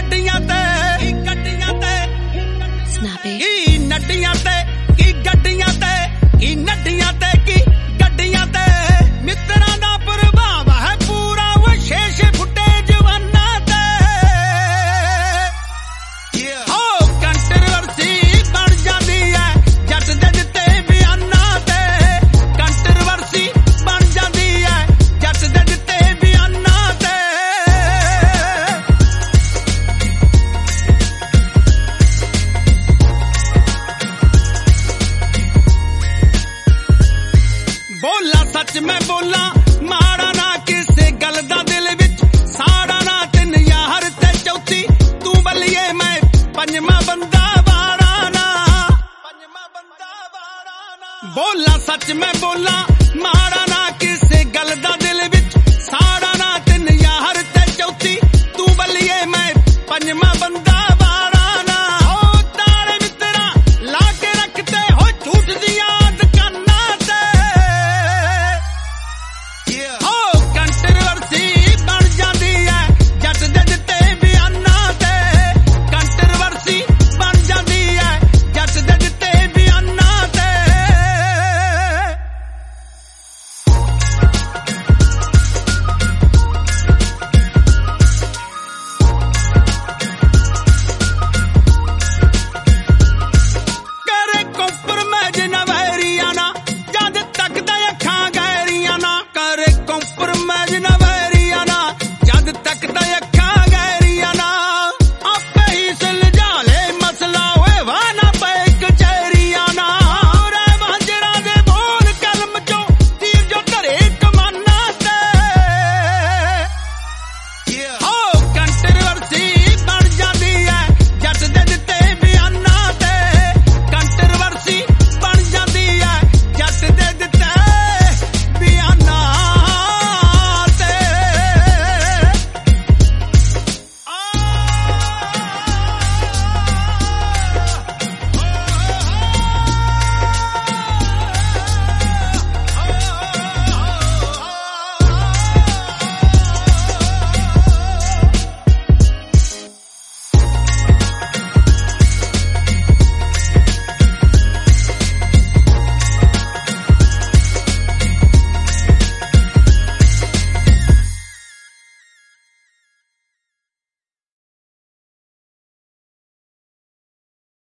ਗੱਡੀਆਂ ਤੇ ਕੀ ਨੱਡੀਆਂ ਤੇ ਕੀ ਗੱਡੀਆਂ ਤੇ ਕੀ ਨੱਡੀਆਂ ਤੇ ਕੀ ਗੱਡੀਆਂ ਤੇ ਮਿੱਤਰਾਂ ਦਾ ਪ੍ਰਭਾਵ ਹੈ ਪੂਰਾ ਵਿਸ਼ੇਸ਼ ਫੁੱਟੇ ਜਵਾਨਾਂ ਤੇ ਹੋ ਕੰਟਰੋਵਰਸੀ ਬਣ ਜਾਂਦੀ ਹੈ ਜੱਟ ਦੇ ਦਿੱਤੇ ਬਿਆਨਾਂ ਤੇ ਕੰਟਰੋਵਰਸੀ ਬਣ ਜਾਂਦੀ ਹੈ ਜੱਟ ਦੇ ਦਿੱਤੇ ਬਿਆਨਾਂ ਤੇ ਬੋਲਾਂ ਸੱਚ ਮੈਂ ਬੋਲਾਂ ਮਾੜਾ ਨਾ ਕਿਸੇ ਗੱਲ ਦਾ ਦਿਲ ਵਿੱਚ ਸਾੜਾ ਨਾ 3 ਯਾਰ ਤੇ ਚੌਥੀ ਤੂੰ ਬੱਲੀਏ ਮੈਂ ਪੰਜਵਾਂ ਬੰਦਾ ਵਾੜਾ ਨਾ ਬੋਲਾਂ ਸੱਚ ਮੈਂ ਬੋਲਾਂ ਮਾੜਾ